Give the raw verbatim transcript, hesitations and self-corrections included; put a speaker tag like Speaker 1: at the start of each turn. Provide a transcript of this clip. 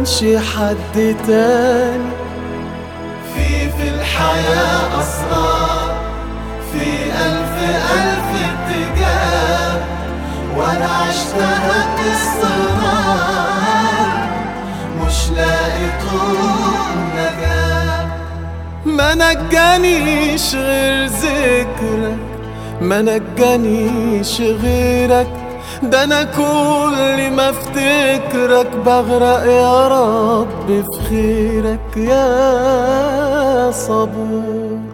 Speaker 1: يكونش حد تاني.
Speaker 2: في في الحياة أسرار، في ألف ألف اتجاه، وأنا عشتها باستمرار، مش لاقي طول نجاة.
Speaker 1: ما نجانيش غير ذكرك، ما نجانيش غيرك، ده انا كل ما افتكرك بغرق يا رب في خيرك يا صبور.